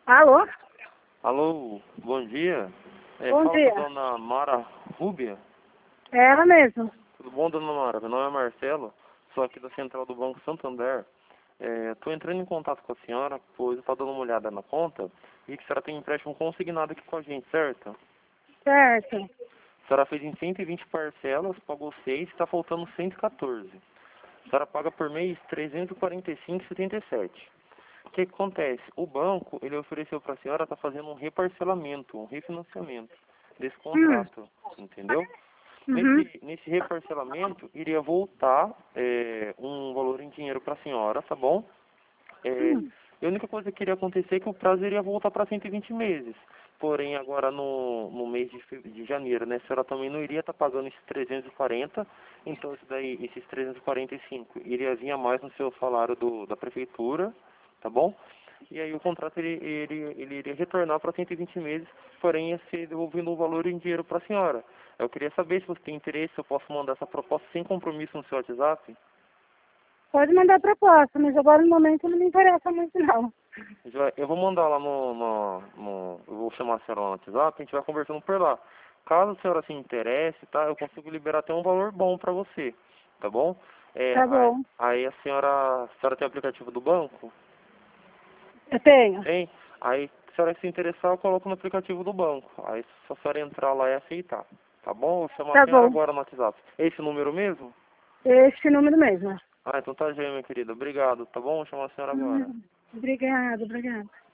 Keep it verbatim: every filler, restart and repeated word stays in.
Alô? Alô, bom dia. É, Bom fala dia. com a dona Mara Rúbia. É ela mesmo. Tudo bom, dona Mara? Meu nome é Marcelo, sou aqui da Central do Banco Santander. Estou entrando em contato com a senhora, pois eu estou dando uma olhada na conta e que a senhora tem um empréstimo consignado aqui com a gente, certo? Certo. A senhora fez em cento e vinte parcelas, pagou seis, está faltando cento e quatorze. A senhora paga por mês trezentos e quarenta e cinco reais e setenta e sete centavos. O que que acontece? O banco, ele ofereceu para a senhora estar fazendo um reparcelamento, um refinanciamento desse Hum. contrato, entendeu? Uhum. Nesse, nesse reparcelamento, iria voltar é, um valor em dinheiro para a senhora, tá bom? É, Hum. a única coisa que iria acontecer é que o prazo iria voltar para cento e vinte meses. Porém, agora no, no mês de, fe- de janeiro, né, a senhora também não iria estar pagando esses trezentos e quarenta, então isso daí, esses trezentos e quarenta e cinco iria vir a mais no seu salário do, da prefeitura, tá bom? E aí o contrato ele, ele, ele iria retornar para cento e vinte meses, porém ia ser devolvendo um valor em dinheiro para a senhora. Eu queria saber se você tem interesse, se eu posso mandar essa proposta sem compromisso no seu WhatsApp. Pode mandar proposta, mas agora no momento não me interessa muito não. Já- Eu vou mandar lá no, no, no- Eu vou chamar a senhora lá no WhatsApp, a gente vai conversando por lá. Caso a senhora se interesse, tá? Eu consigo liberar até um valor bom para você, tá bom? É, Tá aí, bom. aí a senhora, a senhora tem aplicativo do banco? Eu tenho. Tem? Aí, se a senhora se interessar, eu coloco no aplicativo do banco. Aí, se a senhora entrar lá e aceitar, tá bom? Eu chamo a Tá senhora bom. agora no WhatsApp. É esse número mesmo? Esse número mesmo. Ah, então tá, já, minha querida. Obrigado, tá bom? Eu chamo a senhora agora. Hum. Obrigada, obrigada.